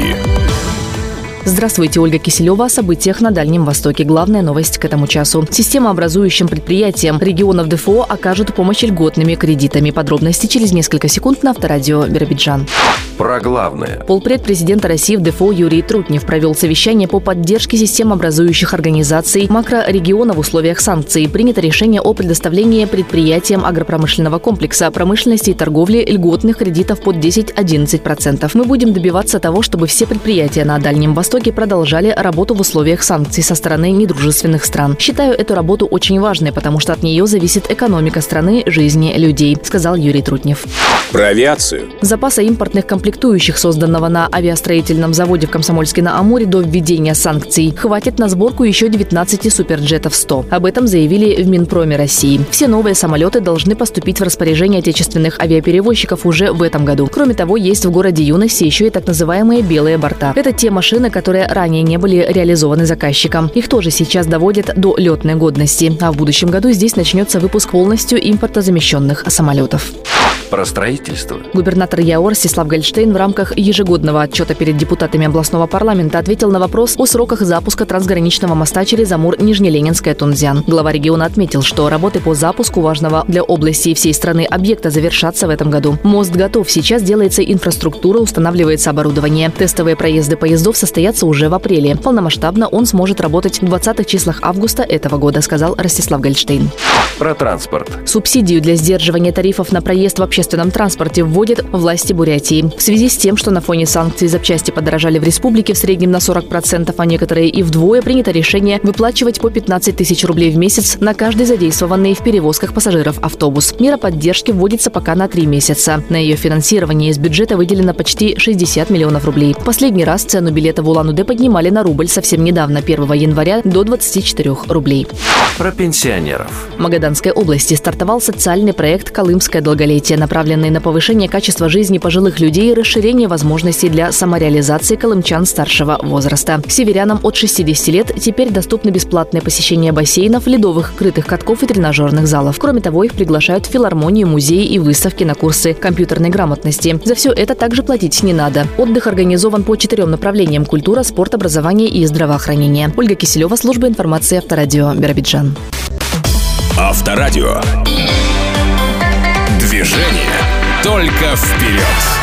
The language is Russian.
Новости. Здравствуйте, Ольга Киселева. О событиях на Дальнем Востоке. Главная новость к этому часу. Системообразующим предприятиям регионов ДФО окажут помощь льготными кредитами. Подробности через несколько секунд на Авторадио Биробиджан. Про главное. Полпред президента России в ДФО Юрий Трутнев провел совещание по поддержке системообразующих организаций макрорегиона в условиях санкций. Принято решение о предоставлении предприятиям агропромышленного комплекса, промышленности и торговли льготных кредитов под 10-11%. Мы будем добиваться того, чтобы все предприятия на Дальнем Востоке продолжали работу в условиях санкций со стороны недружественных стран. Считаю эту работу очень важной, потому что от нее зависит экономика страны, жизни людей, сказал Юрий Трутнев. Про авиацию. Запаса импортных комплектующих, созданного на авиастроительном заводе в Комсомольске-на-Амуре до введения санкций, хватит на сборку еще 19 суперджетов 100. Об этом заявили в Минпроме России. Все новые самолеты должны поступить в распоряжение отечественных авиаперевозчиков уже в этом году. Кроме того, есть в городе Юности еще и так называемые белые борта. Это те машины, которые ранее не были реализованы заказчиком. Их тоже сейчас доводят до летной годности. А в будущем году здесь начнется выпуск полностью импортозамещенных самолетов. Про строительство. Губернатор ЯО Ростислав Гольштейн в рамках ежегодного отчета перед депутатами областного парламента ответил на вопрос о сроках запуска трансграничного моста через Амур-Нижнеленинская-Тунцзян. Глава региона отметил, что работы по запуску важного для области и всей страны объекта завершатся в этом году. Мост готов, сейчас делается инфраструктура, устанавливается оборудование. Тестовые проезды поездов состоятся уже в апреле. Полномасштабно он сможет работать в 20-х числах августа этого года, сказал Ростислав Гольштейн. Про транспорт. Субсидию для сдерживания тарифов на проезд в общественном транспорте вводят власти Бурятии. В связи с тем, что на фоне санкций запчасти подорожали в республике в среднем на 40%, а некоторые и вдвое, принято решение выплачивать по 15 тысяч рублей в месяц на каждый задействованный в перевозках пассажиров автобус. Мера поддержки вводится пока на 3 месяца. На ее финансирование из бюджета выделено почти 60 миллионов рублей. Последний раз цену билета в Улан-Удэ поднимали на рубль совсем недавно, 1 января, до 24 рублей. Про пенсионеров. В Магаданской области стартовал социальный проект «Колымское долголетие», направленный на повышение качества жизни пожилых людей и расширение возможностей для самореализации колымчан старшего возраста. Северянам от 60 лет теперь доступно бесплатное посещение бассейнов, ледовых крытых катков и тренажерных залов. Кроме того, их приглашают в филармонию, музеи и выставки на курсы компьютерной грамотности. За все это также платить не надо. Отдых организован по 4 направлениям: культура, спорт, образование и здравоохранение. Ольга Киселева, служба информации Авторадио Биробиджан. Авторадио. Движение только вперед.